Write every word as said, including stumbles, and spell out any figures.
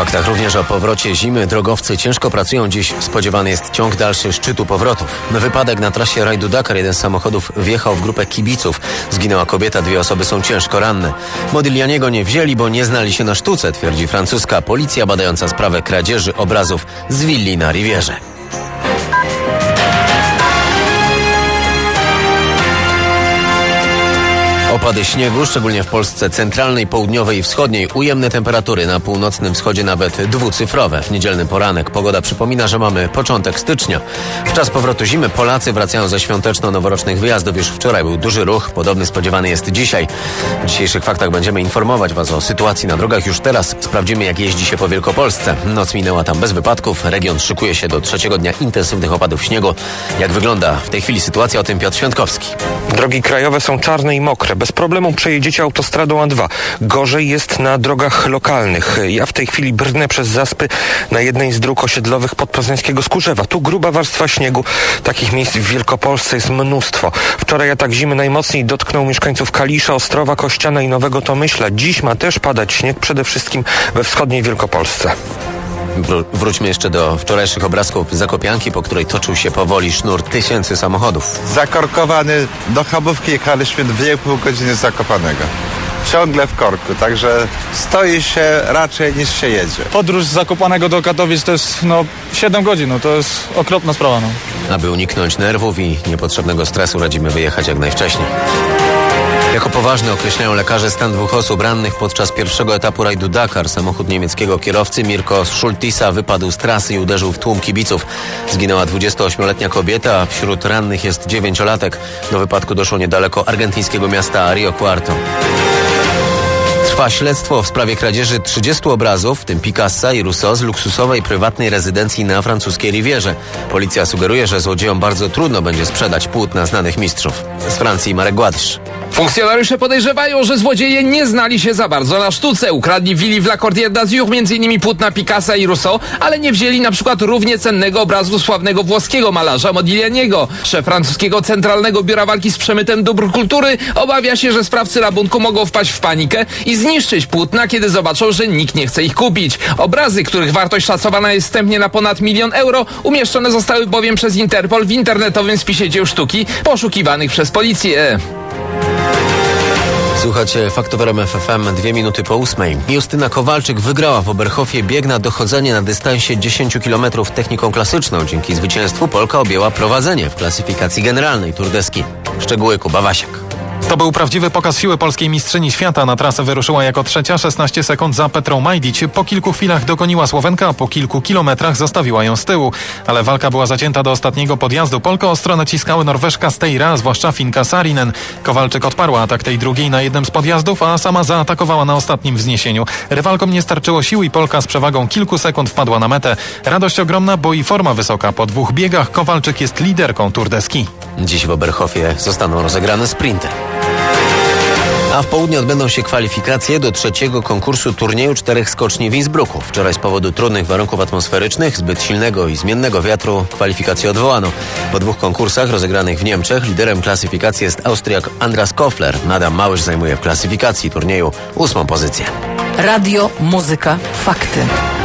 faktach również o powrocie zimy. Drogowcy ciężko pracują. Dziś spodziewany jest ciąg dalszy szczytu powrotów. Wypadek na trasie rajdu Dakar. Jeden z samochodów wjechał w grupę kibiców. Zginęła kobieta, dwie osoby są ciężko ranne. Modiglianiego nie wzięli, bo nie znali się na sztuce, twierdzi francuska policja badająca sprawę kradzieży obrazów z willi na Rivierze. Opady śniegu, szczególnie w Polsce centralnej, południowej i wschodniej. Ujemne temperatury, na północnym wschodzie nawet dwucyfrowe. W niedzielny poranek pogoda przypomina, że mamy początek stycznia. W czas powrotu zimy Polacy wracają ze świąteczno-noworocznych wyjazdów. Już wczoraj był duży ruch, podobny spodziewany jest dzisiaj. W dzisiejszych faktach będziemy informować Was o sytuacji na drogach. Już teraz sprawdzimy, jak jeździ się po Wielkopolsce. Noc minęła tam bez wypadków. Region szykuje się do trzeciego dnia intensywnych opadów śniegu. Jak wygląda w tej chwili sytuacja? O tym Piotr Świątkowski. Drogi krajowe są czarne i mokre. Bez problemu przejedziecie autostradą A dwa. Gorzej jest na drogach lokalnych. Ja w tej chwili brnę przez zaspy na jednej z dróg osiedlowych podpoznańskiego Skórzewa. Tu gruba warstwa śniegu. Takich miejsc w Wielkopolsce jest mnóstwo. Wczoraj atak zimy najmocniej dotknął mieszkańców Kalisza, Ostrowa, Kościana i Nowego Tomyśla. Dziś ma też padać śnieg, przede wszystkim we wschodniej Wielkopolsce. Wróćmy jeszcze do wczorajszych obrazków Zakopianki, po której toczył się powoli sznur tysięcy samochodów. Zakorkowany, do Chabówki jechaliśmy dwie i pół godziny z Zakopanego. Ciągle w korku, także stoi się raczej niż się jedzie. Podróż z Zakopanego do Katowic to jest no siedem godzin, no to jest okropna sprawa. No. Aby uniknąć nerwów i niepotrzebnego stresu radzimy wyjechać jak najwcześniej. Jako poważny określają lekarze stan dwóch osób rannych podczas pierwszego etapu rajdu Dakar. Samochód niemieckiego kierowcy Mirko Schultisa wypadł z trasy i uderzył w tłum kibiców. Zginęła dwudziestoośmioletnia kobieta, a wśród rannych jest dziewięciolatek. Do wypadku doszło niedaleko argentyńskiego miasta Rio Cuarto. Trwa śledztwo w sprawie kradzieży trzydziestu obrazów, w tym Picassa i Rousseau, z luksusowej prywatnej rezydencji na francuskiej Rivierze. Policja sugeruje, że złodziejom bardzo trudno będzie sprzedać płótna znanych mistrzów. Z Francji Marek Gładysz. Funkcjonariusze podejrzewają, że złodzieje nie znali się za bardzo na sztuce. Ukradli w willi w La Cordière d'Azur m.in. płótna Picassa i Rousseau, ale nie wzięli na przykład równie cennego obrazu sławnego włoskiego malarza Modiglianiego. Szef francuskiego Centralnego Biura Walki z Przemytem Dóbr Kultury obawia się, że sprawcy rabunku mogą wpaść w panikę i zniszczyć płótna, kiedy zobaczą, że nikt nie chce ich kupić. Obrazy, których wartość szacowana jest wstępnie na ponad milion euro, umieszczone zostały bowiem przez Interpol w internetowym spisie dzieł sztuki poszukiwanych przez policję. Słuchajcie, Faktu w R M F F M, dwie minuty po ósmej. Justyna Kowalczyk wygrała w Oberhofie bieg na dochodzenie na dystansie dziesięć kilometrów techniką klasyczną. Dzięki zwycięstwu Polka objęła prowadzenie w klasyfikacji generalnej Tour de Ski. Szczegóły Kuba Wasiak. To był prawdziwy pokaz siły polskiej mistrzyni świata. Na trasę wyruszyła jako trzecia, szesnaście sekund za Petrą Majdić. Po kilku chwilach dogoniła Słowenka, a po kilku kilometrach zostawiła ją z tyłu. Ale walka była zacięta do ostatniego podjazdu. Polkę ostro naciskały Norweżka Steyra, zwłaszcza Finka Saarinen. Kowalczyk odparła atak tej drugiej na jednym z podjazdów, a sama zaatakowała na ostatnim wzniesieniu. Rywalkom nie starczyło sił i Polka z przewagą kilku sekund wpadła na metę. Radość ogromna, bo i forma wysoka. Po dwóch biegach Kowalczyk jest liderką Tour de Ski. Dziś w Oberhofie zostaną rozegrane sprinty. A w południe odbędą się kwalifikacje do trzeciego konkursu turnieju czterech skoczni w Innsbrucku. Wczoraj z powodu trudnych warunków atmosferycznych, zbyt silnego i zmiennego wiatru kwalifikacje odwołano. Po dwóch konkursach rozegranych w Niemczech liderem klasyfikacji jest Austriak Andras Kofler. Adam Małysz zajmuje w klasyfikacji turnieju ósmą pozycję. Radio, muzyka, fakty.